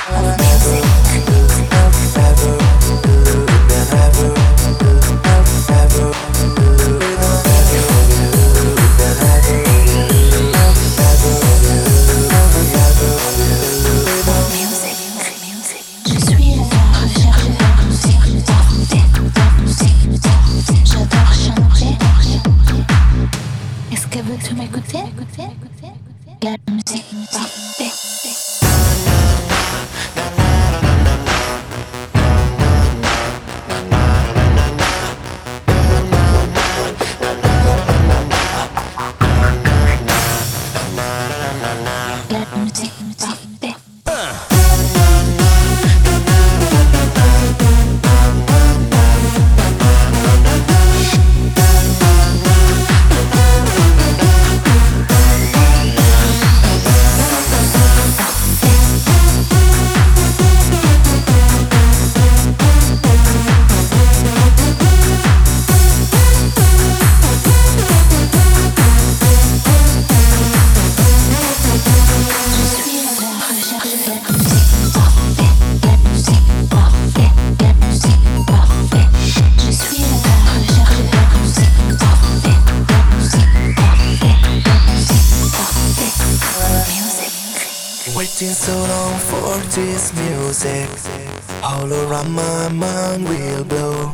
Waiting so long for this music, all around my mind will blow,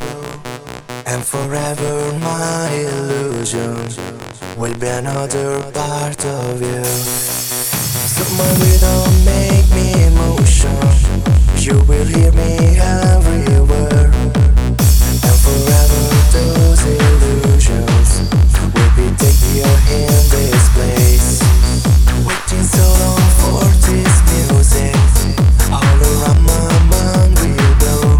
and forever my illusion will be another part of you. So my rhythm make me emotion, you will hear me everywhere, and forever those illusions will be taken in this place. Waiting so long for this music, all around my mind will blow,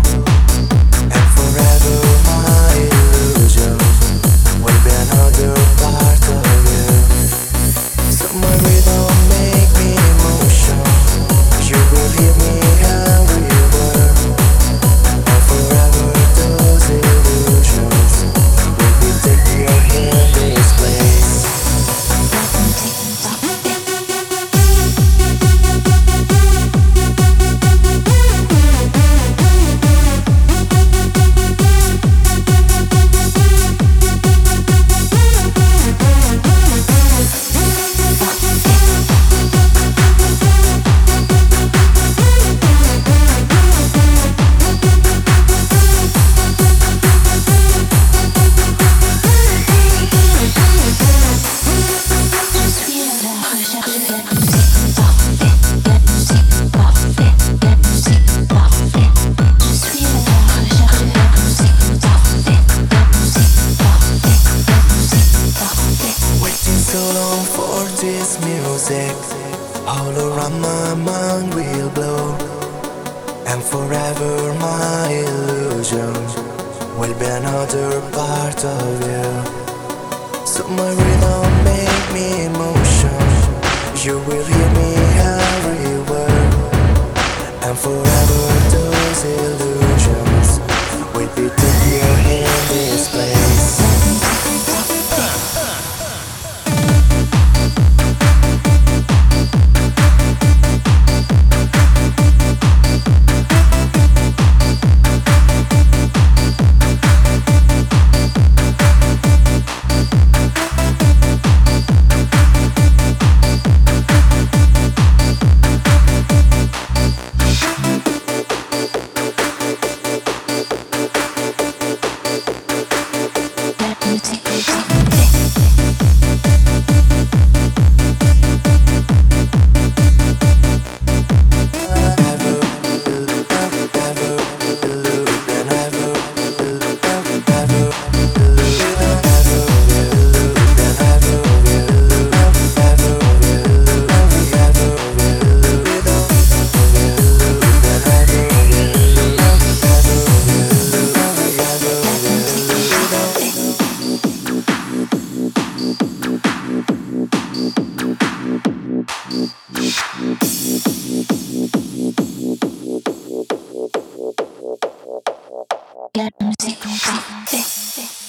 and forever my illusion will be another part of you. So my rhythm make me emotion, you will hear me everywhere, and forever those illusions will be taken in this place. So long for this music, all around my mind will blow, and forever my illusion will be another part of you. So my rhythm make me emotion, you will hear me everywhere, and forever those illusions will be taken in this place. La musique en parfait.